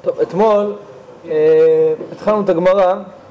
טוב, אתמול התחלנו את הגמרא,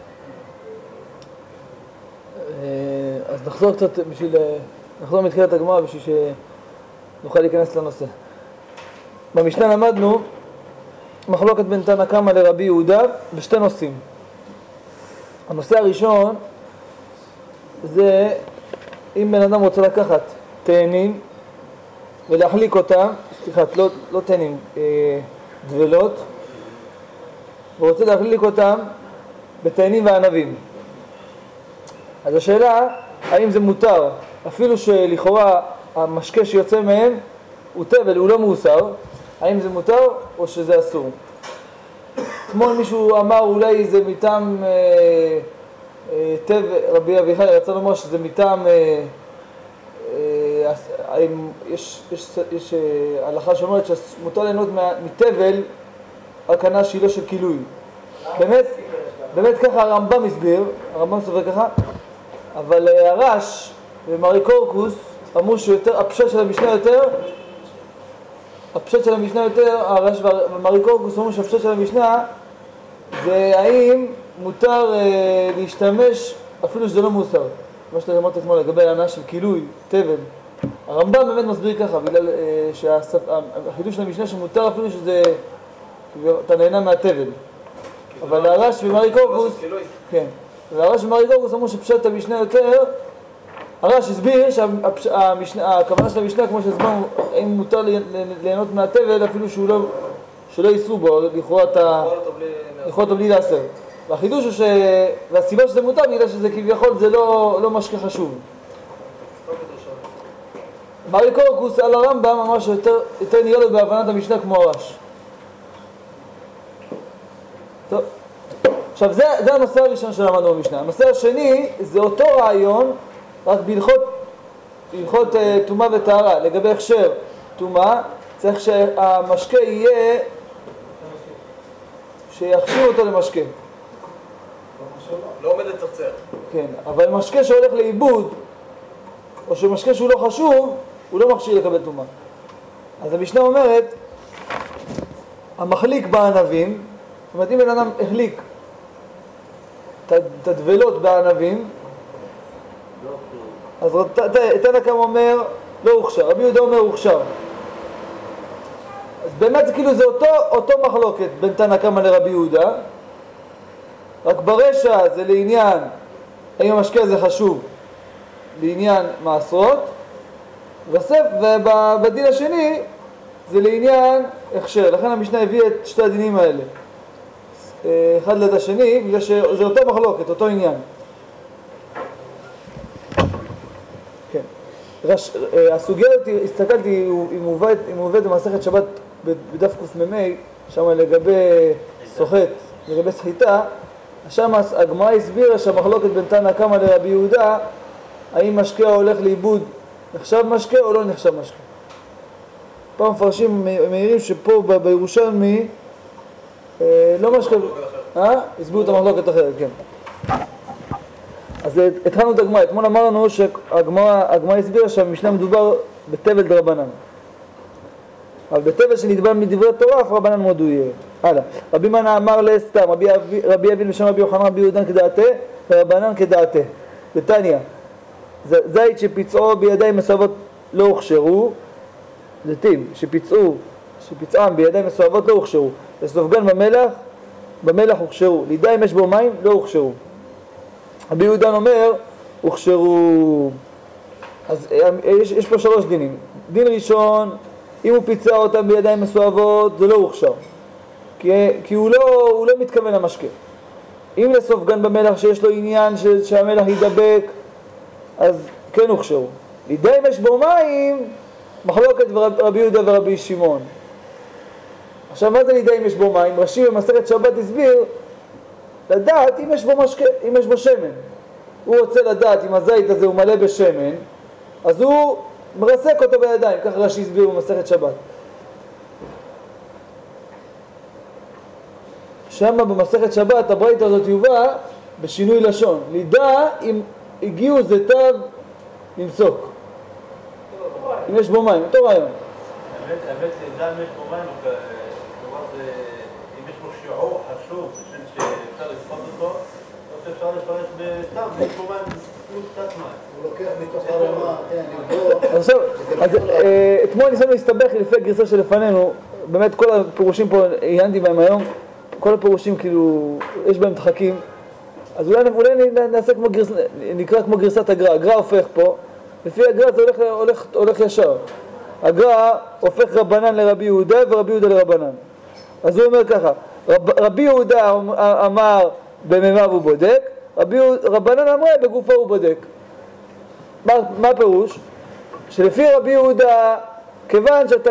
אז נחזור קצת נחזור מתחילת הגמרא בשביל שנוכל להיכנס לנושא. במשנה למדנו מחלוקת בין תנא קמא לרבי יהודה בשתי נושאים. הנושא הראשון זה אם בן אדם רוצה לקחת תאנים ולהחליק אותם, סליחה, לא תאנים, דבלות, ורוצה להחליק אותם בתאנים וענבים. אז השאלה, האם זה מותר, אפילו שלכאורה המשקה שיוצא מהם הוא תבל, הוא לא מאוסר, האם זה מותר או שזה אסור? אתמול מישהו אמר אולי זה מטעם רבי אביחי רצה לומר שזה מטעם, יש הלכה שאומרת שמותר ליהנות מתבל רק הנאה שהיא לא של כילוי. באמת ככה הרמב"ם הסביר, הרמב"ם סובר ככה, אבל הרש ומריקורקוס אמרו שיותר, הפשט של המשנה יותר, הרש ומריקורקוס אמרו שהפשט של המשנה זה האם מותר להשתמש אפילו שזה לא מוסר. מה שאתה אמרת אתמול לגבי הנאה של כילוי, תבל. הרמב"ם באמת מסביר ככה, בגלל שהחידוש של המשנה שמותר אפילו שזה, אתה נהנה מהתבל. אבל הרש ומריקורקוס, כן, והרש ומריקורקוס אמרו שפשט המשנה יותר, הרש הסביר שהכוונה של המשנה, כמו שהסברנו, האם מותר ליהנות מהתבל אפילו שלא ייסרו בו, לכאורה אותו בלי לעשר. והחידוש הוא והסיבה שזה מותר בגלל שזה כביכול זה לא משקה חשוב. מריקורקוס על הרמב"ם אמר שיותר נראה לו בהבנת המשנה כמו הרש. טוב. עכשיו זה הנושא הראשון שלמדנו במשנה. הנושא השני זה אותו רעיון, רק בהלכות טומאה וטהרה. לגבי הכשר טומאה, צריך שהמשקה יהיה, שיכשיר אותו למשקה. לא עומד לצפצר. כן, אבל משקה שהולך לאיבוד, או שמשקה שהוא לא חשוב, הוא לא מכשיר לקבל טומאה. אז המשנה אומרת, המחליק בענבים, זאת אומרת, אם בן אדם החליק את הדבלות בענבים, אז תנא קמא אומר, לא הוכשר, רבי יהודה אומר הוכשר. אז באמת כאילו זה אותו מחלוקת בין תנא קמא לרבי יהודה, רק ברשע זה לעניין, האם המשקה הזה חשוב לעניין מעשרות, ובדין השני זה לעניין הכשר. לכן המשנה הביא את שתי הדינים האלה אחד ליד השני, בגלל שזה אותו מחלוקת, אותו עניין. כן. הסוגיה, הסתכלתי, היא מובאת במסכת שבת בדף קמ"ה, שם לגבי סוחט, לגבי סחיטה, שם הגמרא הסבירה שהמחלוקת בין תנא קמא לרבי יהודה, האם משקה הולך לאיבוד נחשב משקה או לא נחשב משקה. פעם מפרשים מהירים שפה בירושלמי לא משקה, הסבירו את המחלוקת אחרת, כן. אז התחלנו את הגמרא, אתמול אמרנו שהגמרא הסבירה שהמשנה מדובר בתבל דרבנן. אבל בתבל שנדבר מדברי התורה, אף רבנן מאוד הוא יהיה. הלאה. רבי מנא אמר לסתם, רבי אבין בשם רבי יוחנן רבי יהודן כדעתה, ורבנן כדעתה. בתניא, זית שפיצעו בידיים מסואבות לא הוכשרו, זיתים שפיצעם בידיים מסואבות לא הוכשרו, וסופגן במלח הוכשרו, לידה אם יש בו מים לא הוכשרו. רבי יהודן אומר הוכשרו. אז יש פה שלוש דינים. דין ראשון, אם הוא פיצע אותם בידיים מסואבות זה לא הוכשר, כי הוא לא מתכוון למשקה. אם לסופגן במלח שיש לו עניין שהמלח יידבק, אז כן הוכשרו. לידה אם יש בו מים, מחלוקת רבי יהודה ורבי שמעון. עכשיו מה זה לידה אם יש בו מים? רש"י במסכת שבת הסביר לדעת אם יש בו משקה, אם יש בו שמן. הוא רוצה לדעת אם הזית הזה הוא מלא בשמן, אז הוא מרסק אותו בידיים, כך רש"י הסביר במסכת שבת. שם במסכת שבת הברייתא הזאת יובא בשינוי לשון, לידה אם הגיעו זיתיו למסוק, אם יש בו מים, אותו רעיון. האמת לידה אם יש בו מים, אם יש בו חשוב, בשביל שאפשר לספות אותו, או שאפשר לפרש בסתם, במקומן, קצת מים. הוא לוקח מתוך הרמה, כן, עכשיו, אתמול ניסינו להסתבך לפי הגרסה שלפנינו, באמת כל הפירושים פה, עיינתי בהם היום, כל הפירושים כאילו, יש בהם דחקים, אז אולי נעשה כמו נקרא כמו גרסת הגר"א. הגר"א הופך פה, לפי הגר"א זה הולך ישר. הגר"א הופך רבנן לרבי יהודה ורבי יהודה לרבנן. אז הוא אומר ככה, רבי יהודה אמר במימיו הוא בודק, רבנן אמרה בגופו הוא בודק. מה הפירוש? שלפי רבי יהודה, כיוון שאתה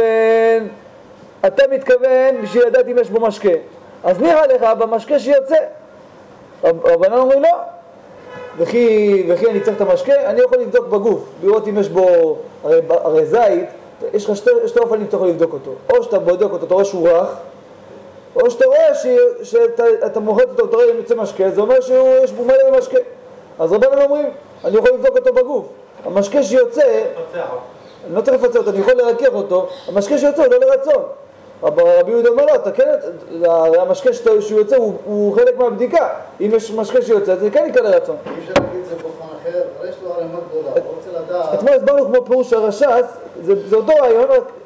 מתכוון בשביל לדעת אם יש בו משקה, אז נראה לך במשקה שיוצא. רבנן אומרים לא, וכי אני צריך את המשקה, אני יכול לבדוק בגוף, לראות אם יש בו, הרי זית, יש לך שתי אופנים שאתה יכול לבדוק אותו, או שאתה בודק אותו, אתה רואה שהוא רך, או שאתה רואה שאתה מוחץ אותו, אתה רואה אם יוצא משקה, זה אומר שיש בו מלא במשקה. אז רבנן אומרים, אני יכול לבדוק אותו בגוף, המשקה שיוצא, אני לא צריך לפצע אותו, אני יכול לרכך אותו, המשקה שיוצא הוא לא לרצון. רבי יהודה אומר לא, המשקה שיוצא הוא חלק מהבדיקה, אם יש משקה שיוצא זה כן יקרה לרצון. אי אפשר להגיד את זה באופן אחר, אבל יש לו הרמה גדולה, הוא רוצה לדעת. אתמול הסברנו כמו פירוש הרש"ס, זה אותו רעיון,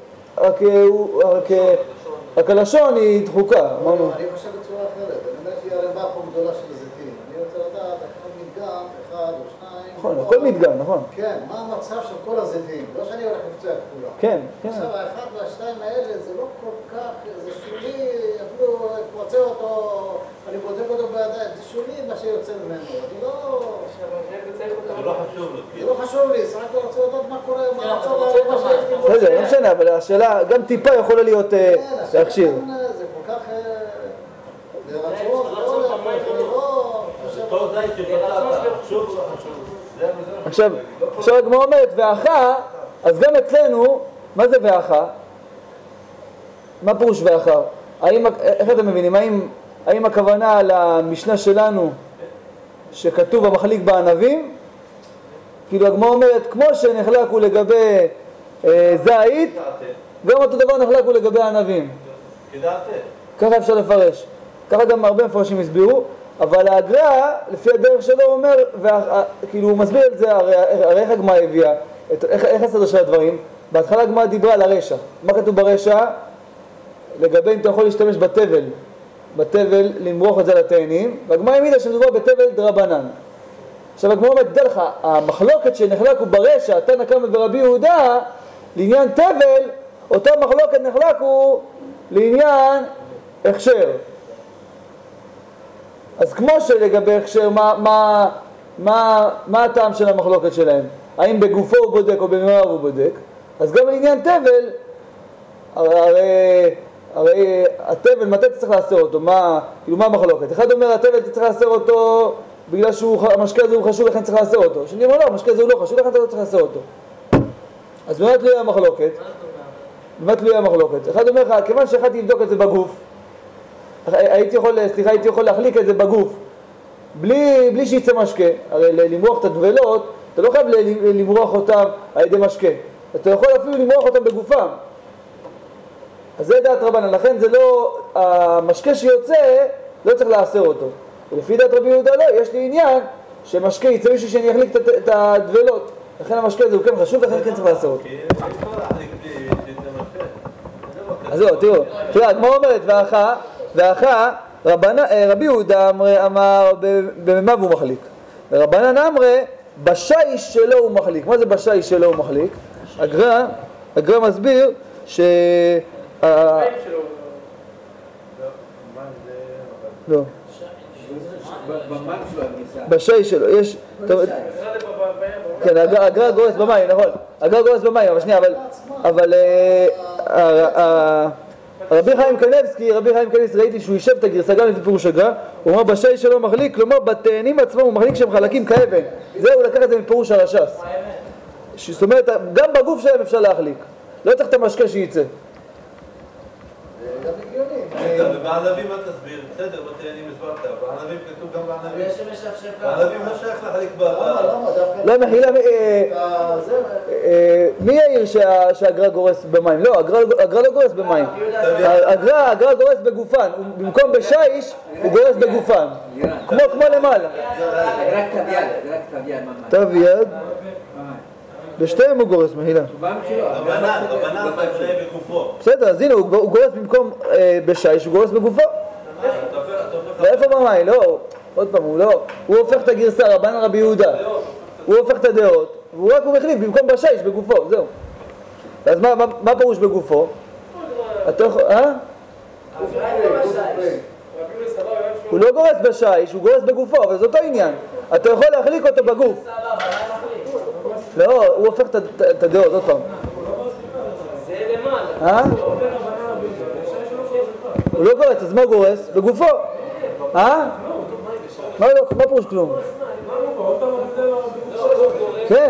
רק הלשון היא דחוקה. אני חושב בצורה אחרת, אני אומר שהיא הרמה פה גדולה של זיתים, אני רוצה לדעת, הכל מדגם, אחד או שניים. נכון, הכל מדגם, נכון. כן, מה המצב של כל הזיתים, לא שאני הולך לפצוע את כולם. כן, כן. עכשיו האחד והשתיים האלה זה לא כל כך, זה שולי, אפילו פוצע אותו, אני בודק אותו בידיים, זה שולי מה שיוצא ממנו, אני לא... זה לא חשוב לו. זה לא חשוב לי, רק אני רוצה לדעת מה קורה, מה המצב מה שיש לי בו. בסדר, לא משנה, אבל השאלה, גם טיפה יכולה להיות להכשיר. זה כל כך... זה רצון, זה טוב זית שפצעת, חשוב. עכשיו הגמרא אומרת, ואחה, אז גם אצלנו, מה זה ואחה? מה פירוש ואחה? איך אתם מבינים? האם הכוונה למשנה שלנו שכתוב המחליק בענבים? כאילו הגמרא אומרת, כמו שנחלקו לגבי זית, גם אותו דבר נחלקו לגבי הענבים. ככה אפשר לפרש. ככה גם הרבה מפרשים הסבירו, אבל הגר"א, לפי הדרך שלו, אומר, כאילו הוא מסביר את זה, הרי איך הגמרא הביאה, איך הסדר של הדברים? בהתחלה הגמרא דיברה על הרשע. מה כתוב ברשע? לגבי אם אתה יכול להשתמש בתבל, למרוח את זה לתאנים, והגמרא העמידה שמדובר בתבל דרבנן. עכשיו הגמרא אומרת, תדע לך, המחלוקת שנחלקו ברשע, תנא קמא ורבי יהודה, לעניין תבל, אותה מחלוקת נחלקו לעניין הכשר. אז כמו שלגבי הכשר, מה הטעם של המחלוקת שלהם? האם בגופו הוא בודק או במימיו הוא בודק? אז גם לעניין תבל, הרי התבל, מתי אתה צריך לאסר אותו? מה המחלוקת? אחד אומר, התבל אתה צריך לאסר אותו בגלל שהמשקה הזה הוא חשוב, לכן צריך לאסר אותו. שאני אומר, לא, המשקה הזה הוא לא חשוב, לכן אתה לא צריך לאסר אותו. אז באמת לא יהיה המחלוקת. באמת לא יהיה המחלוקת. אחד אומר לך, כיוון שאחד יבדוק את זה בגוף, הייתי יכול להחליק את זה בגוף, בלי שיצא משקה. הרי למרוח את הדבלות, אתה לא חייב למרוח אותם על ידי משקה. אתה יכול אפילו למרוח אותם בגופם. אז זה דעת רבנן, לכן זה לא, המשקה שיוצא, לא צריך לאסר אותו. ולפי דעת רבי יהודה לא, יש לי עניין שמשקה יצא מישהו שאני אחליק את הדבלות. לכן המשקה הזה הוא כן חשוב, לכן כן צריך לאסר אותו. אז זהו, תראו, הגמרא אומרת, ואחה, רבי יהודה אמר במימיו הוא מחליק. ורבנן אמרה, בשיש שלו הוא מחליק. מה זה בשיש שלו הוא מחליק? הגר"א מסביר לא. בשיש שלו, יש... כן, הגר"א גורס במים, נכון. הגר"א גורס במים, אבל שנייה, אבל רבי חיים קניבסקי, ראיתי שהוא יישב את הגרסה גם לפי פירוש הגר"א, הוא אומר בשיש שלו מחליק, כלומר בתאנים עצמם הוא מחליק שהם חלקים כאבן. זהו, לקח את זה מפירוש הרש"ס. זאת אומרת, גם בגוף שלהם אפשר להחליק. לא צריך את המשקה שייצא. זה גם הגיוני. בענבים מה תסביר? בסדר, בתעניינים הסברת, בענבים כתוב גם בענבים. בענבים לא שייך להחליק לא, מחילה, מי העיר שהגר"א גורס במים? לא, הגר"א לא גורס במים. הגר"א גורס בגופן, במקום בשיש הוא גורס בגופן, כמו למעלה. רק כתב יד. כתב יד? בשתיהם הוא גורס, מחילה. רבנן זה בגופו. בסדר, אז הנה, הוא גורס במקום בשיש, הוא גורס בגופו. ואיפה במים? לא, עוד פעם, הוא הופך את הגרסה, רבנן רבי יהודה. הוא הופך את הדעות, והוא רק מחליף במקום בשיש, בגופו, זהו. אז מה פירוש בגופו? הוא לא גורס בשיש, הוא גורס בגופו, אבל זה אותו עניין. אתה יכול להחליק אותו בגוף. לא, הוא הופך את הדעות, עוד פעם. זה למעלה. הוא לא גורס, אז מה הוא גורס? בגופו. מה פירוש כלום? כן.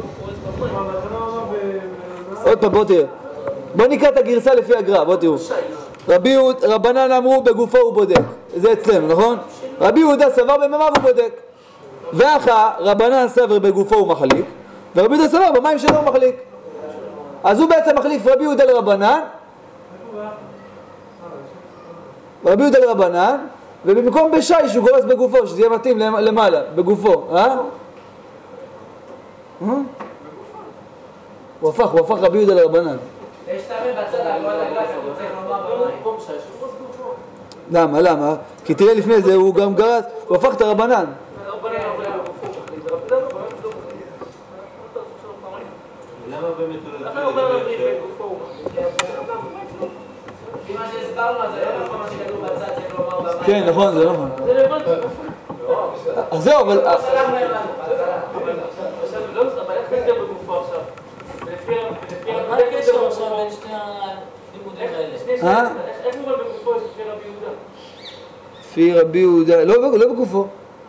עוד פעם, בוא תראה. בוא נקרא את הגרסה לפי הגר"א, בוא תראו. רבנן אמרו בגופו הוא בודק. זה אצלנו, נכון? רבי יהודה סבר במימיו הוא בודק. ואחר רבנן סבר בגופו הוא מחליק, ורבי יהודה סבר במים שלו הוא מחליק. אז הוא בעצם מחליף רבי יהודה לרבנן, ובמקום בשיש הוא גורס בגופו, שזה יהיה מתאים למעלה, בגופו, הוא הפך רבי יהודה לרבנן. יש תאמין בצד הגבוה לגלס, הוא רוצה לומר במים. למה? כי תראה לפני זה הוא גם גרס, הוא הפך את הרבנן. למה באמת הוא אומר בגופו? כי מה שהסברנו על זה, לא נכון מה שכתוב בצד, צריך לומר במים. כן, נכון, זה נכון. זה לבד בגופו. אז זהו, אבל... אבל איך נסגר בגופו עכשיו? מה הקשר עכשיו בין שני הלימודים האלה? איך הוא בגופו לפי רבי יהודה? לפי רבי יהודה, לא בגופו. זה בגופו,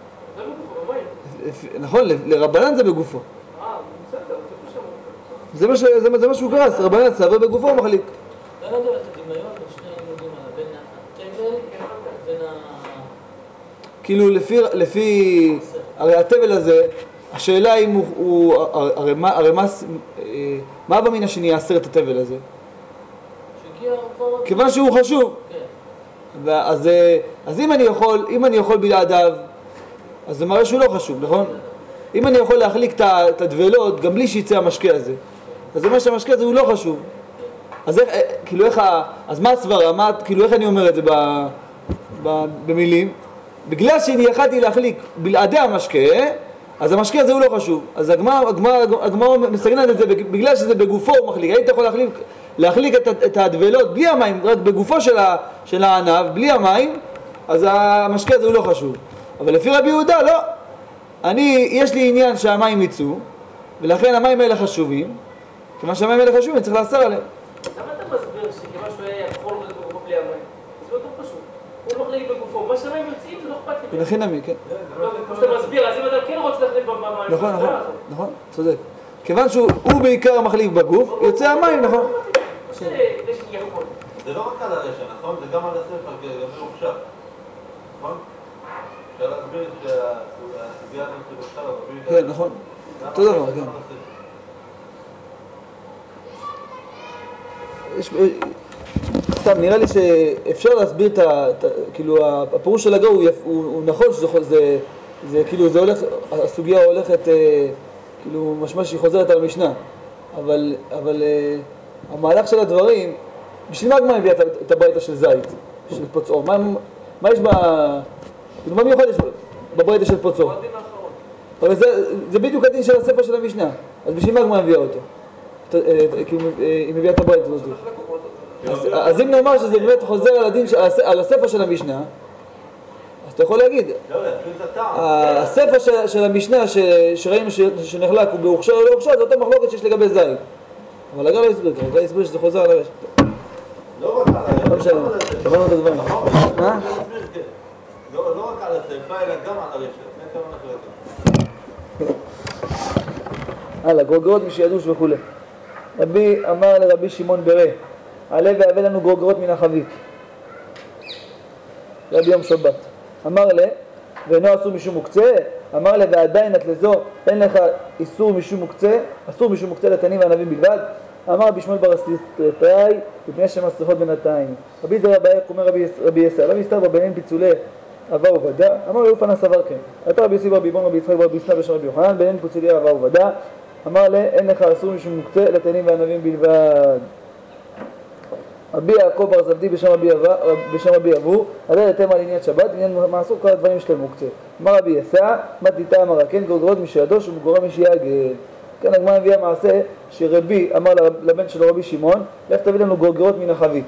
במים. נכון, לרבנן זה בגופו. בסדר, זה מה שהוא גרס, רבנן סבר בגופו הוא מחליק. לא יודע את הדמיון בין שני הלימודים האלה, בין התבל ובין כאילו לפי, הרי התבל הזה, השאלה אם הרי מה במין השני יאסר את התבל הזה? כיוון שהוא חשוב. אז אם אני יכול בלעדיו, אז זה מראה שהוא לא חשוב, נכון? אם אני יכול להחליק את הדבלות גם בלי שיצא המשקה הזה, אז זה אומר שהמשקה הזה הוא לא חשוב. אז אז מה הסברה? כאילו איך אני אומר את זה במילים? בגלל שאני יכלתי להחליק בלעדי המשקה, אז המשקה הזה הוא לא חשוב. אז הגמרא מסגננת את זה, בגלל שזה בגופו הוא מחליק. היית יכול להחליק את הדבלות בלי המים, רק בגופו של הענב, בלי המים, אז המשקה הזה הוא לא חשוב. אבל לפי רבי יהודה, לא. יש לי עניין שהמים יצאו, ולכן המים האלה חשובים. כיוון שהמים האלה חשובים, צריך לאסר עליהם. למה אתה מסביר שכיוון שהוא היה יכול להיות בגופו בלי המים? זה יותר פשוט. הוא מחליק בגופו, מה שהמים יוצאים זה לא אכפת לי. ולכן נמי, כן. כמו שאתה מסביר, אז אם אתה כן רוצה להחליק במים... נכון, צודק. כיוון שהוא בעיקר מחליק בגוף, יוצא המים, נכון. זה לא רק על הרשע, נכון? זה גם על הספר, גם מרוחשב. נכון? אפשר להסביר שהסוגיה הזאת של עכשיו... כן, נכון. אותו דבר, כן. סתם, נראה לי שאפשר להסביר כאילו, הפירוש של הגר"א הוא נכון שזה כאילו, זה הולך, הסוגיה הולכת, כאילו, משמע שהיא חוזרת על המשנה. אבל המהלך של הדברים, בשביל מה הגמרא הביאה את הברייתא של זית, של פוצעו? מה יש כאילו, מה מיוחד יש בברייתא של פוצעו? אבל זה בדיוק הדין של הספר של המשנה, אז בשביל מה הגמרא הביאה אותו? כאילו, היא מביאה את הברייתא הזאת. אז אם נאמר שזה באמת חוזר על הדין, על הספר של המשנה, אז אתה יכול להגיד, הספר של המשנה שראינו שנחלק הוא בהוכשר או לא הוכשר, זה אותה מחלוקת שיש לגבי זית. אבל הגר"א לא הסביר, הגר"א הסביר שזה חוזר על הרשת. לא רק על הרשת. לא משנה, הבנו את הדברים. מה? לא רק על הספר, אלא גם על הרשת. הלאה, גרוגרות משידוש וכו'. רבי אמר לרבי שמעון ברה, עלה והבא לנו גרוגרות מן החבית. זה היה ביום שבת. אמר לה, ואינו אסור משום מוקצה, אמר לה, ועדיין את לזו, אין לך איסור משום מוקצה, אסור משום מוקצה לתנים וענבים בלבד. אמר רבי שמואל בר אסיסטראי, מפני שמסריחות בינתיים. רבי זרע באיך אומר רבי יסע, רבי הסתבר ביניהם פיצולי אהבה ובדה, אמר לו אופנה סבר כן. הייתה רבי יוסי ברבי בון רבי יצחק ברבי סנה בשם רבי יוחנן, ביניהם פיצולי אהבה ובדה, אמר לה, אין לך אסור משום מוקצה לתנים וענבים בלבד. רבי יעקב בר זבדי בשם רבי אבו, עדה לתמה על עניין שבת, עניין מעשור כל הדברים שלהם מוקצה. אמר רבי יסע, מתיתה אמרה, כן גורגרות משידוש ומגורה משיעגל. כאן הגמרא מביאה מעשה שרבי אמר לבן שלו רבי שמעון, לך תביא לנו גורגרות מן החבית.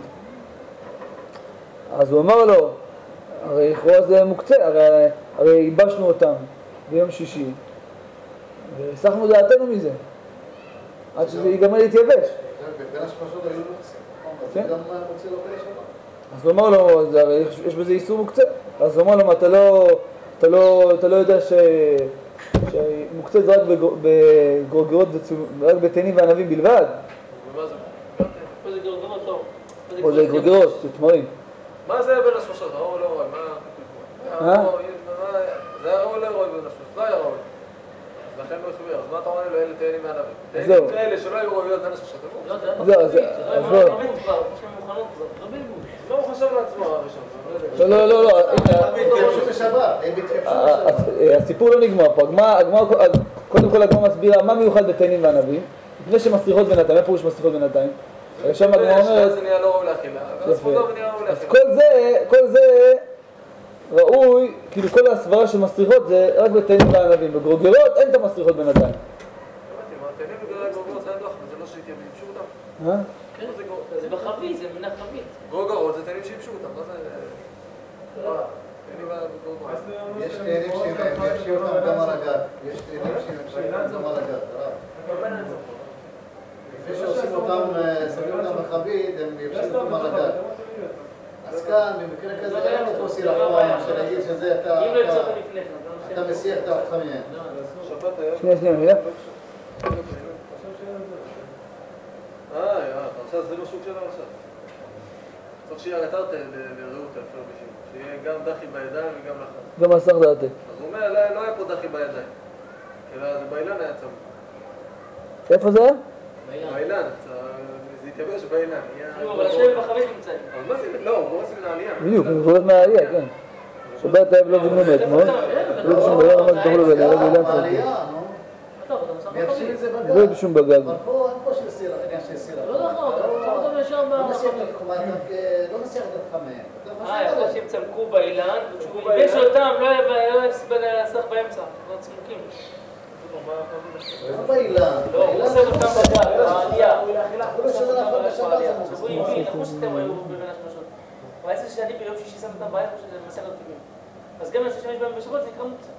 אז הוא אמר לו, הרי לכאורה זה מוקצה, הרי ייבשנו אותם ביום שישי, והסחנו דעתנו מזה, עד שזה ייגמר להתייבש. בין השמשות היו מוקצה. זה גם מוקצה לא כל השבת. אז הוא אמר לו, הרי יש בזה איסור מוקצה. אז הוא אמר לו, אתה לא יודע שמוקצה זה רק בגורגרות, רק בתנים וענבים בלבד? ומה זה? פה זה גורגרות, לא. פה זה גורגרות, זה תמרים. מה זה בין השמשות? ראוי לא ראוי? מה? זה היה ראוי לא ראוי בין השמשות? לא היה ראוי. אז לכן לא יחובר. אז מה אתה אומר לו? אלה תהנים מענבים. תהנים כאלה שלא היו ראויות בין השמשות. זהו, זה לא מוכנות כבר. לא בלבוש. לא הוא חשב לעצמו הראשון. לא, התייבשו בשבת, הם התייבשו בשבת. הסיפור לא נגמר פה. קודם כל הגמרא מסבירה מה מיוחד בתנים וענבים, לפני שמסריחות בינתיים. מה פירוש מסריחות בינתיים? שם הגמרא אומרת, זה נהיה לא ראוי להכילה. אז כל זה ראוי, כאילו כל הסברה של מסריחות זה רק בתנים וענבים. בגרוגרות אין את המסריחות בינתיים. תהנים בגלל גורגרות זה היה דוח, וזה לא שיבשו אותם. זה בחבית, זה מן החבית. גורגרות זה תהנים שיבשו אותם, מה זה? יש תהנים שיבשו אותם גם על הגג. יש תהנים שיבשו אותם גם על הגג. לפני שעושים אותם, שמים אותם בחבית, הם יבשו אותם על הגג. אז כאן, במקרה כזה, אין לו פה סירחון, שנגיד שזה אתה מסיח את החמין. שנייה, מילה. אתה עושה זה לא שוק שלנו עכשיו. צריך שיהיה רטרת לראות אפשר בשביל. שיהיה גם דחי בידיים וגם לחץ. גם מסך דעתי. אז הוא אומר, לא היה פה דחי בידיים. אלא זה באילן היה צמוד. איפה זה היה? באילן, זה התייבש באילן. אבל השם בחבית נמצאים. אבל מה זה? לא, הוא עושה מן העלייה. בדיוק, הוא גורס מהעלייה, כן. שבת האב לא זימנו מאתמול. לא בשום בגג, אמרת תאכלו בגג, לא באילן צרתי. מייבשים את זה בגג. לא בשום בגג. אבל פה אין פה של סירח, עניין של סירח. לא נכון, אתה אותו ישר לא נסיח את החמין. יכול שהם צמקו באילן, וכשהוא ייבש אותם לא היה סיבה להסך באמצע, לא צמוקים. לא באילן. לא, הוא עושה אותם בגג, העלייה. אפילו שזה נפל בשבת זה מוקצה. הוא הביא, כמו שאתם היו בבין השמשות. אבל איזה שאני ביום שישי שם אותם בעיה, שזה מסך הטבעים. אז גם אני חושב שיש בהם בשבת זה יקרה מוקצה.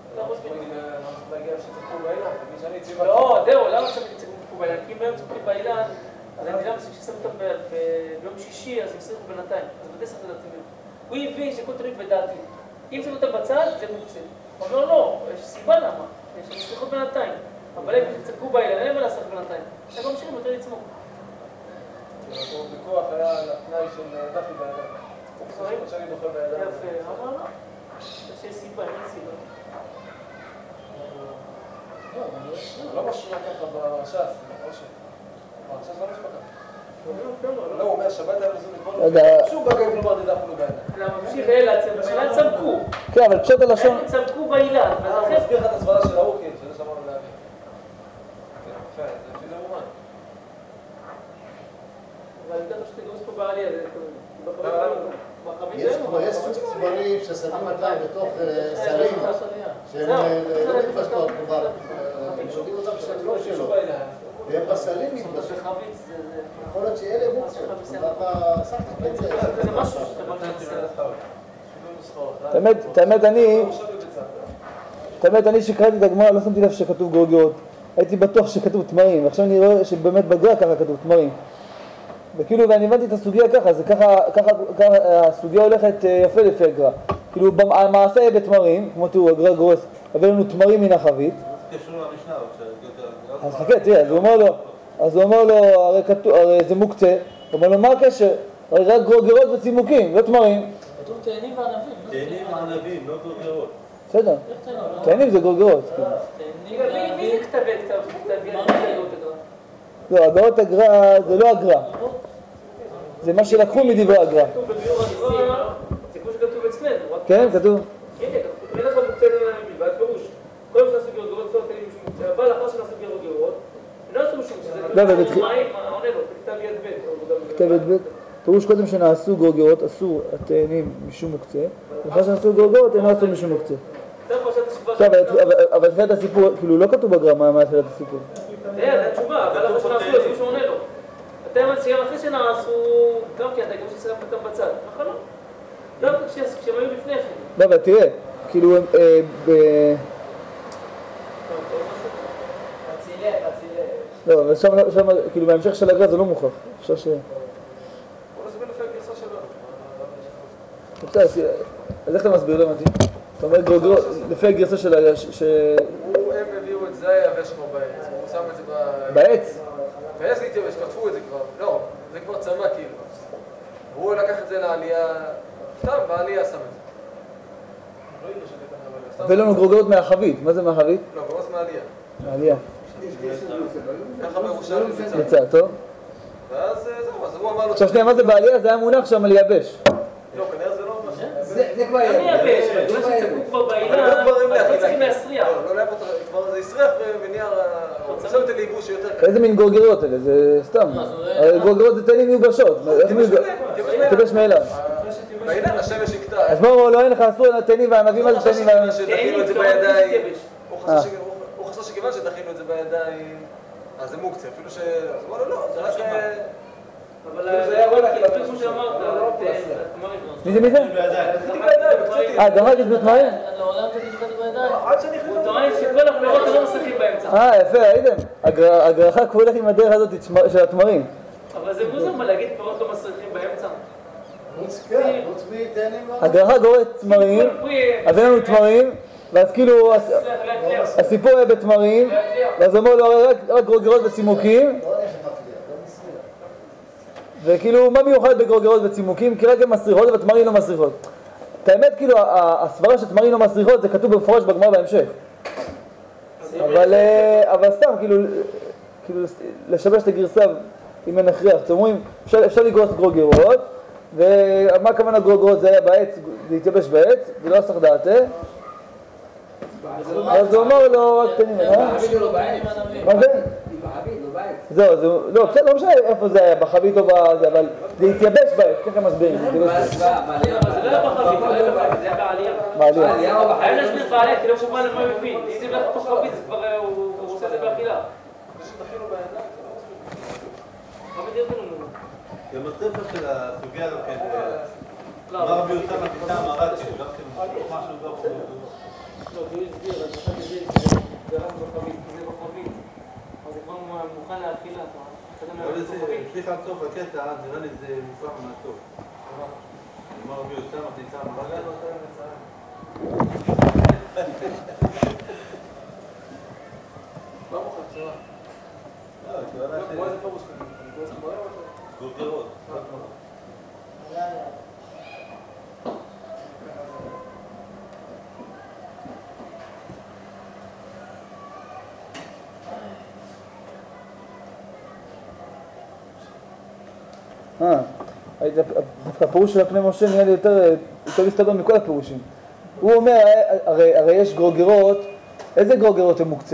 לא, זהו, למה עכשיו הם צמקו באילן? כי אם הם צמקו באילן, אז אני גם ששם אותם ביום שישי, אז הם יסריחו בינתיים. אז בדי סך לדעתיים. הוא הבין שכל תלוי בדעתי. אם שמים אותם בצד, זה מוקצה. הוא אומר לא, יש סיבה למה. יש מסריחות בינתיים. אבל הם צמקו באילן, אין מה לעשות בינתיים. אתה גם משאירים יותר לצמוק. בכוח היה לתנאי של דחי בידיים. הוא שאני דוחה בידיים. יפה, אבל לא. יש סיבה, אין סיבה. לא משמע ככה בש"ס, בש"ס לא משמע ככה. לא, הוא אומר שבת היה לזון שום בגג לא מרדידה אפילו בידיים. למה ממשיך אלה, באילן צמקו. כן, אבל פשוט הלשון... הם צמקו באילן. הוא מסביר לך את הסברה של האוקים, שזה שמענו להבין. יפה, זה לפי זה מובן. אבל ידעת שאתה גורס פה בעלייה, זה יש סוג צברים ששמים אותם בתוך סלים, שהם לא מתפשטות כבר, הם שותים אותם שהם לא שלו, והם בסלים מתפשטים. יכול להיות שאלה מוקצות, ואתה שמת את זה. זה משהו שאתה האמת, אני שקראתי את הגמרא, לא שמתי לב שכתוב גורגרות. הייתי בטוח שכתוב תמרים, ועכשיו אני רואה שבאמת בגר"א ככה כתוב תמרים. וכאילו, ואני הבנתי את הסוגיה ככה, זה ככה הסוגיה הולכת יפה לפי הגר"א. כאילו, המעשה יהיה בתמרים, כמו תראו, הגר"א גורס, הבא לנו תמרים מן החבית. קשור למשנה, אז חכה, תראה, אז הוא אומר לו, הרי זה מוקצה, הוא אומר לו, מה הקשר? הרי רק גרוגרות וצימוקים, לא תמרים. כתוב תאנים וענבים. תאנים וענבים, לא גרגירות. בסדר, תאנים זה גרגירות. מי זה כתב יד? לא, הגרות הגר"א זה לא הגר"א. זה מה שלקחו מדברי הגר"א. כתוב בביאור הגר"א, זה כמו שכתוב אצלנו. כן, כתוב. הנה, אין לך מוקצה בלבד, פירוש. כל מה שנעשו גרגירות, לא תאנים משום מוקצה, אבל אחר שנעשו גרגירות, לא עשו משום שזה עונה לו, בכתב יד ב'. כתב יד ב'. פירוש קודם שנעשו גרגירות, אסור התאנים משום מוקצה, ואחר שנעשו גרגירות, אינו אסור משום מוקצה. טוב, אבל תחילת הסיפור, כאילו לא כתוב בגר"א מה תחילת הסיפור. זה התשובה, אבל אחרי שנעשו, אז מישהו עונה לו. אתם מציעים אחרי שנעשו, גם כי אתה גם ששרפת אותם בצד, נכון לא? דווקא כשהם היו לפני כן. לא, אבל תראה, כאילו הם... לא, אבל שם, כאילו בהמשך של הגר"א זה לא מוכרח. אפשר ש... בוא נסביר לפי הגרסה שלנו. בסדר, אז איך אתה מסביר? לא הבנתי. אתה אומר גרגירות, לפי הגרסה של הגר"א הם הביאו את זה היבש כמו בעץ, הוא שם את זה בעץ? בעץ להתייבש, כתבו את זה כבר, לא, זה כבר צמא כאילו. הוא לקח את זה לעלייה, סתם בעלייה שם את זה. ולא גרגירות מהחבית, מה זה מהחבית? לא, גרוס מהעלייה. מהעלייה. ככה בירושלים יצא, טוב? ואז זהו, אז הוא אמר לו... עכשיו שנייה, מה זה בעלייה? זה היה מונח שם לייבש. לא, כנראה זה לא... זה כבר גם מייבש, בגלל שצפו כבר בעילה, אז לא צריכים להסריח. לא להב אותו, כבר זה יסריח ונהיה... הוא שם את הלייבוש יותר קל. איזה מין גרגירות אלה? זה סתם. גרגירות זה תאנים מיובשות. תיבש מאליו. בעילה השמש יקטע. אז מה הוא אומר לו, אין לך אסור לתאנים וענבים, מה זה תאנים וענבים? שדחינו את זה בידיים. הוא חשב שכיוון שדחינו את זה בידיים, אז זה מוקצה, אפילו ש... אז הוא אמר לו, לא, זה רק... אבל זה היה וואלה, כאילו כמו שאמרת, מי זה? גם רק הסביר תמרים? לעולם אתה תשבט בידיים. הוא טוען שכל הפירות לא משחקים באמצע. יפה, הייתם. הגרחה כבר הולך עם הדרך הזאת של התמרים. אבל זה מוזר מה להגיד פירות לא משחקים באמצע. חוץ מתאנים הגרחה גורית תמרים, הביא לנו תמרים, ואז כאילו הסיפור היה בתמרים, ואז הוא אומר לו רק גרגירות וצימוקים, וכאילו מה מיוחד בגרגירות וצימוקים? כי רק הן מסריחות ותמרים לא מסריחות. את האמת כאילו הסברה שתמרים לא מסריחות זה כתוב במפורש בגמרא בהמשך, אבל סתם כאילו לשבש את הגרסה אם אין הכרח. אתם אומרים אפשר לגרוס גרגירות, ומה הכוונה גרגירות? זה היה בעץ, זה התייבש בעץ, זה לא אסך דעתה. אז הוא אמר לו רק תנים, מה זה? זהו, לא, בסדר, לא משנה איפה זה היה, בחבית או בזה, אבל זה התייבש בעץ, ככה מסבירים. אבל זה לא היה בחבית, זה היה בעלייה. היה להסביר בעלייה, כי לא מובן למה הוא מבין. אם זה בתוך חבית, זה כבר, הוא עושה את זה באכילה. גם הספר של הסוגיה הזאת, מה רבי יוסף מקיטה המרד שלו, גם כן משהו לא חושב. לא, כי הוא הסביר, אז אחד הסביר, זה רק בחבית, כי זה בחבית. אבל זה כבר מוכן לאכילה. אבל זה המשיך עד סוף הקטע, נראה לי זה מופרח מהסוף. מה רבי יוסף מקיטה המרד שלו? מה מוכן? שמה? כמו איזה פירוש כזה? גרגירות. הפירוש של הפני משה נראה לי יותר מסתדר מכל הפירושים. הוא אומר, הרי יש גרגירות, איזה גרגירות הם מוקצה?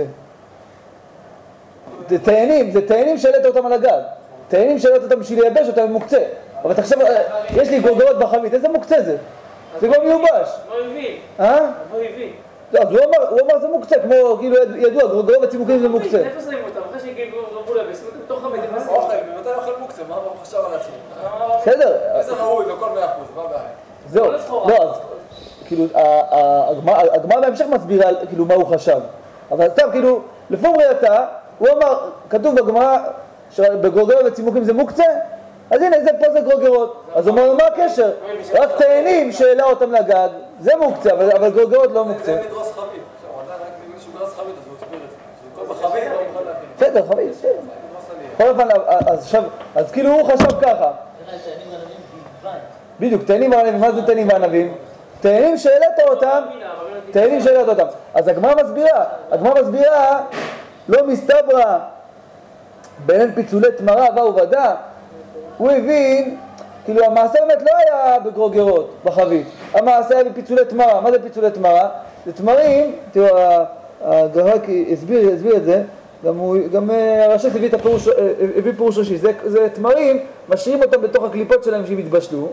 זה תאנים שהעלית אותם על הגג. תאנים שהעלית אותם בשביל לייבש אותם הם מוקצה. אבל תחשב, יש לי גרגירות בחבית, איזה מוקצה זה? זה כבר מיובש. לא הביא. לא, אז הוא אמר זה מוקצה, כמו כאילו ידוע, גרגירות וצימוקים זה מוקצה. איפה שמים אותם? אחרי שהגיעו רבו לב, שמים אותם בתוך חבית. אוכל, ממתי אוכל מוקצה? מה הוא חשב על עצמו? בסדר. איזה ראוי, לא כל 100%, מה הבעיה? זהו, לא, אז כאילו, הגמרא בהמשך מסבירה כאילו מה הוא חשב. אבל סתם כאילו, לפי ראייתה, הוא אמר, כתוב בגמרא שבגרגירות וצימוקים זה מוקצה, אז הנה, פה זה גרגירות. אז הוא אומר, מה הקשר? רק תאנים שהעלה אותם לגג, זה מוקצה, אבל גרגירות לא מוקצה. זה מדרוס חבית. עכשיו, הוא עדיין רק בגלל שהוא דרוס חבית, אז הוא הסביר את זה. כל בחבית לא מוכן להבין. בסדר, חבית, בסדר. אז כאילו הוא חשב ככה. בדיוק, תאנים וענבים, מה זה תאנים וענבים? תאנים שהעלית אותם, תאנים שהעלית אותם. אז הגמרא מסבירה, לא מסתברא בין פיצולי תמרה ועובדה, הוא הבין, כאילו המעשה באמת לא היה בגרוגרות, בחבית, המעשה היה בפיצולי תמרה. מה זה פיצולי תמרה? זה תמרים, תראו, הגרק הסביר את זה, גם הרש"ש הביא פירוש ראשי, זה תמרים, משאירים אותם בתוך הקליפות שלהם שהם התבשלו,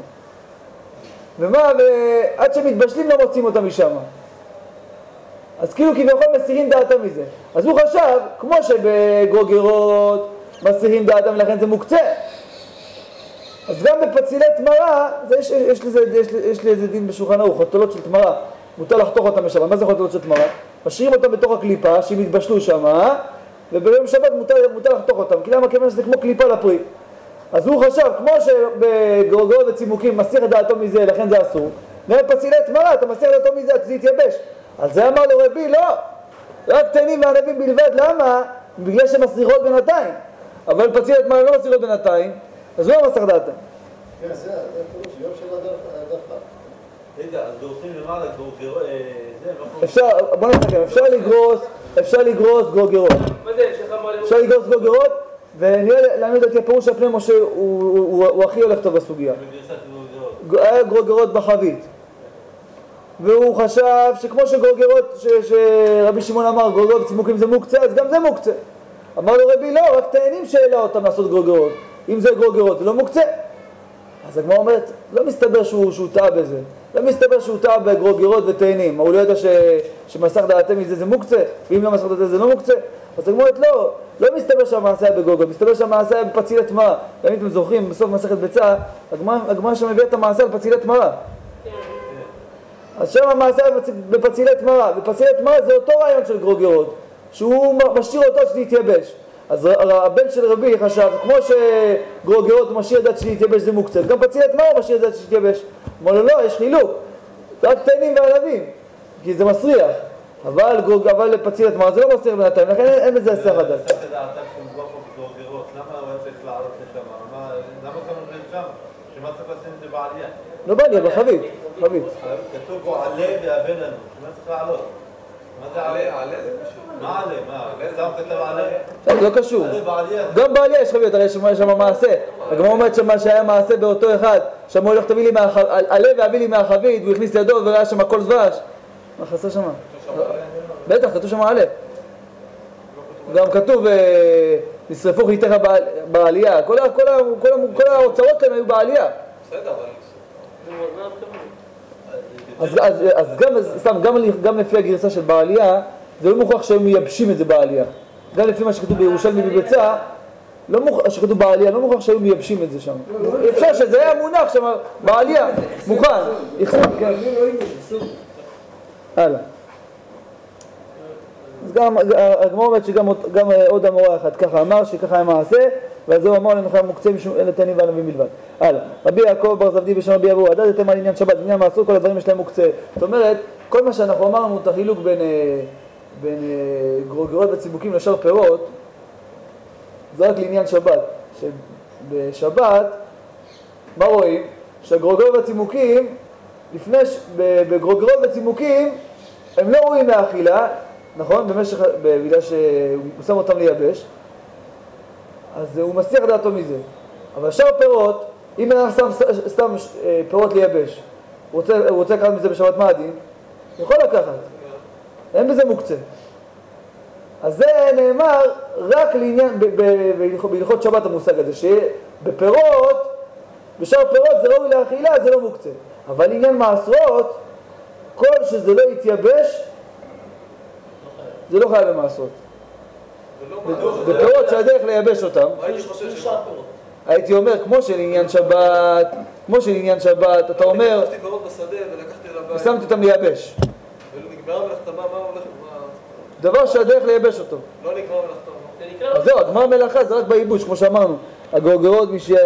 ועד שהם מתבשלים לא מוצאים אותם משם. אז כאילו כביכול מסירים דעתם מזה. אז הוא חשב, כמו שבגרוגרות מסירים דעתם, לכן זה מוקצה. אז גם בפצילי תמרה, יש לי איזה דין בשולחן ערוך, חתולות של תמרה, מותר לחתוך אותם בשבת. מה זה חתולות של תמרה? משאירים אותם בתוך הקליפה, שהם התבשלו שם, וביום שבת מותר לחתוך אותם, כי למה? כיוון שזה כמו קליפה לפרי. אז הוא חשב, כמו שבגרוגרות וצימוקים מסיר את דעתו מזה, לכן זה אסור, ובפצילי תמרה אתה מסיר את דעתו מזה, זה יתייבש. אז זה אמר לו רבי, לא, רק תאנים וענבים בלבד. למה? בגלל שמסירות בינתיים, אבל פצילי תמרה לא מסירות בינתיים, אז הוא לא מסר דעתם. כן, זה פירוש, יום של הדרכה. רגע, אז דורסים למעלה, בוא נסתכל, אפשר לגרוס גרוגרות. מה זה? אפשר לגרוס גרוגרות, ונראה לנו לדעתי הפירוש של פני משה הוא הכי הולך טוב בסוגיה. היה גרוגרות בחבית. והוא חשב שכמו שגרוגרות, שרבי שמעון אמר, גרוגרות וצימוקים זה מוקצה, אז גם זה מוקצה. אמר לו רבי, לא, רק תאנים שהעלה אותם לעשות גרוגרות. אם זה גרוגרות, זה לא מוקצה. אז הגמרא אומרת, לא מסתבר שהוא טעה בזה. לא מסתבר שהוא טעה בגרוגרות ותאנים. הוא לא ידע שמסך דעתם מזה זה מוקצה, ואם לא מסך דעתם זה לא מוקצה. אז הגמרא אומרת, לא מסתבר שהמעשה היה בגרוגרות, מסתבר שהמעשה היה בפצילי תמרה. אם אתם זוכרים, בסוף מסכת ביצה, הגמרא שם הביאה את המעשה על פצילי תמרה. אז שם המעשה בפצילי תמרה, בפצילי תמרה זה אותו רעיון של גרוגרות, שהוא משאיר אותו שתתייבש. אז הבן של רבי חשב, כמו שגרוגרות משאיר את דעת שתתייבש זה מוקצה, גם פצילי תמרה משאיר את דעת שתתייבש. אמר לו, לא, יש חילוק, רק תאנים וענבים, כי זה מסריח, אבל לפצילי תמרה זה לא מסריח בינתיים, לכן אין בזה הסך הדעת. זה דעתם שמובא פה בגרוגרות, למה הוא היה צריך לעלות לשם? למה זה מובן שם? שמה צריך לשים את זה בעלייה? לא בעלייה, בחבית. כתוב פה עלה והבן לנו, שמה צריך לעלות? מה זה עלה? עלה זה קשור. מה עלה? מה? סתם כתב עלה? זה לא קשור. עלה בעלייה. גם בעלייה יש חביות, הרי יש שם מעשה. הגמרא אומרת שמה שהיה מעשה באותו אחד, שם הוא הולך תביא לי עלה והביא לי מהחבית, והוא הכניס ידו וראה שם הכל דבש. מה חסר שם? בטח, כתוב שם עלה. גם כתוב, נשרפו חיתיך בעלייה. כל ההוצאות שלהם היו בעלייה. בסדר, אבל... אז גם לפי הגרסה של בעלייה, זה לא מוכרח שהיו מייבשים את זה בעלייה. גם לפי מה שכתוב בירושלמי בביצה, שכתוב בעלייה, לא מוכרח שהיו מייבשים את זה שם. אפשר שזה היה מונח שם, בעלייה, מוכן, יחסון, כן. הלאה. אז גם הגמרא אומרת שגם עוד המורה אחד ככה אמר, שככה היה מעשה, ועל זה הוא אמר לנכם מוקצה משום אלה תאנים וענבים בלבד. הלאה, רבי יעקב בר זבדי בשם רבי אבו, עדדתם על עניין שבת, עניין מעשרות, כל הדברים יש להם מוקצה. זאת אומרת, כל מה שאנחנו אמרנו, את החילוק בין גרוגרות וצימוקים לשאר פירות, זה רק לעניין שבת. שבשבת, מה רואים? שהגרוגרות והצימוקים, בגרוגרות וצימוקים, הם לא רואים מהאכילה, נכון? בגלל שהוא שם אותם לייבש, אז הוא מסיר דעתו מזה. אבל שאר פירות, אם אין סתם פירות לייבש, הוא רוצה לקחת מזה בשבת מאדים, הוא יכול לקחת. אין בזה מוקצה. אז זה נאמר רק לעניין, בהלכות שבת המושג הזה, שבפירות, בשאר פירות זה ראוי לאכילה, זה לא מוקצה. אבל לעניין מעשרות, כל שזה לא יתייבש, זה לא חייב במעשרות. בפירות שהדרך לייבש אותם, הייתי אומר, כמו שלעניין שבת, אתה אומר, לקחתי פירות בשדה ולקחתי לבית. ושמתי אותם לייבש. ונגמרה מלאכתה, מה הולך? דבר שהדרך לייבש אותו. לא נגמרה מלאכתה. אז זהו, גמר מלאכה זה רק בייבוש, כמו שאמרנו. הגרוגרות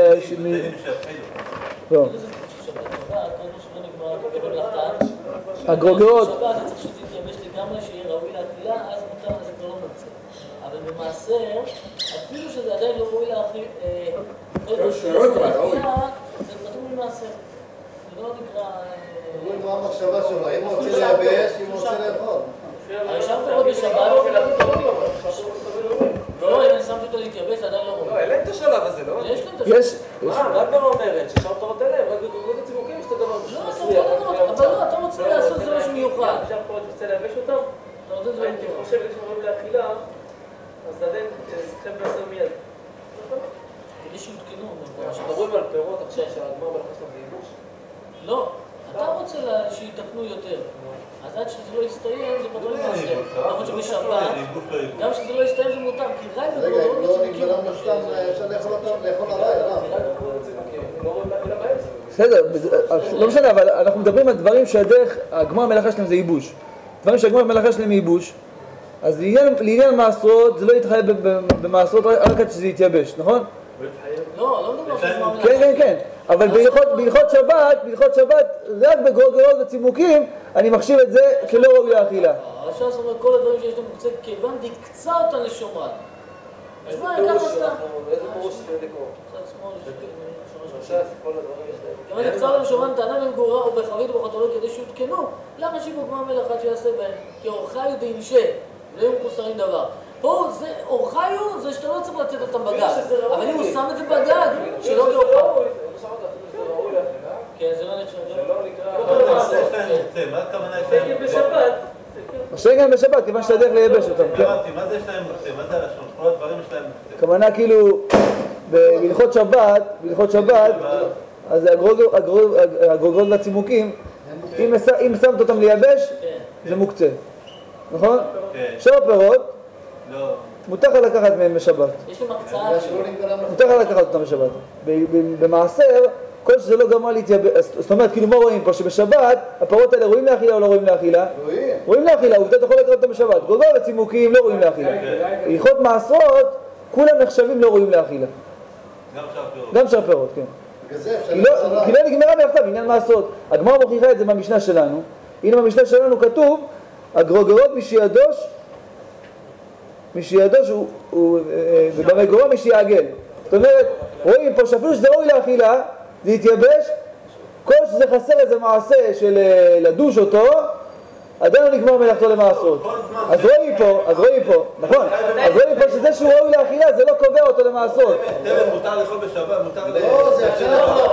הגרוגרות לגמרי שיהיה ראוי לאכילה, אז מותר, זה כבר לא מוצא. אבל במעשר, אפילו שזה עדיין לא ראוי לאכילה, זה נתון ממעשר. זה לא נקרא... תראו מה המחשבה שלו, אם הוא רוצה לייבש, אם הוא רוצה לאכול. עכשיו פירות בשבת... לא, אם אני שמתי אותו להתייבש, עדיין לא רואה. לא, אין להם את השלב הזה, לא? יש להם את השלב. יש. רמב"ם אומרת ששם תורות אין להם, רק בגוגות הצימוקים יש את הדבר הזה. אבל לא, אתה רוצה לעשות זה משהו מיוחד. עכשיו פה אתה רוצה לייבש אותם? אתה רוצה זה הייתי חושב כשאומרים לאכילה, אז עדיין צריכים לעשות מיד. כדי שיותקנו. כשמדברים על פירות עכשיו שהאדמה מלחש להם בייבוש? לא, אתה רוצה שיתקנו יותר. אז עד שזה לא יסתיים, זה פתאום למעשה. למרות שבשבת, גם שזה לא יסתיים זה מותר, כי רק רגע, אם לא נגמרם לשתם, אפשר לאכול הרי, לא רואים לאכילה באמצע. בסדר, לא משנה, אבל אנחנו מדברים על דברים שהדרך, הגמר המלאכה שלהם זה ייבוש. דברים שהגמר המלאכה שלהם ייבוש, אז לעניין מעשרות, זה לא יתחייב במעשרות רק עד שזה יתייבש, נכון? לא, לא מדבר על מה כן, כן, כן. אבל בהלכות שבת, רק בגרוגרות וצימוקים, אני מחשיב את זה כלא ראוי לאכילה. עכשיו זאת אומרת, כל הדברים שיש לנו מוקצה כיוון דקצה אותה לשומרן. אז מה, ככה סתם? איזה פירוש זה דקור? צד שמאל, ש"ס, כל הדברים יש להם. כיוון דקצה אותה לשומרן, טענה במגורה או בחרית או בחתולות כדי שיותקנו, למה שיבוגמה מלאכה שיעשה בהם? כי אורחיו דאינשה, לא יהיו מחוסרים דבר. פה זה, אורחיו זה שאתה לא צריך לתת אותם בגד, אבל אם הוא שם את זה בגד, שלא כאורחיו. כן, זה לא נחשב. זה לא נקרא... מה הכוונה יש זה להם? בשבת. שגם בשבת, כיוון שהדרך לייבש אותם. מה זה יש להם מוקצה? מה זה הלשון? כל הדברים יש להם מוקצה. הכוונה כאילו, בהלכות שבת, אז הגרוגרות והצימוקים, אם שמת אותם לייבש, זה מוקצה. נכון? כן. שאר הפירות, לא. מותר לך לקחת מהם בשבת. יש להם הקצאה. מותר לך לקחת אותם בשבת. במעשר, כל שזה לא גמר להתייבש, זאת אומרת, כאילו מה רואים פה? שבשבת, הפירות האלה רואים לאכילה או לא רואים לאכילה? רואים לאכילה, עובדה אתה יכול לקחת אותם בשבת. גרוגרות וצימוקים לא רואים לאכילה. הלכות מעשרות, כולם נחשבים לא רואים לאכילה. גם שאר פירות, כן. כי לא נגמרה מהפתיו, עניין מעשרות. הגמרא מוכיחה את זה במשנה שלנו. הנה במשנה שלנו כתוב, הגרוגרות משיעדוש ובמגורו משיעגל. זאת אומרת, רואים פה שאפילו שזה ראוי לאכילה, זה יתייבש, כל שזה חסר איזה מעשה של לדוש אותו, עדיין לא נגמר מלאכתו למעשרות. אז רואים פה, נכון, אז רואים פה שזה שהוא ראוי לאכילה, זה לא קובע אותו למעשרות. תבן מותר לאכול בשבת, מותר לא, זה אפשר לאכול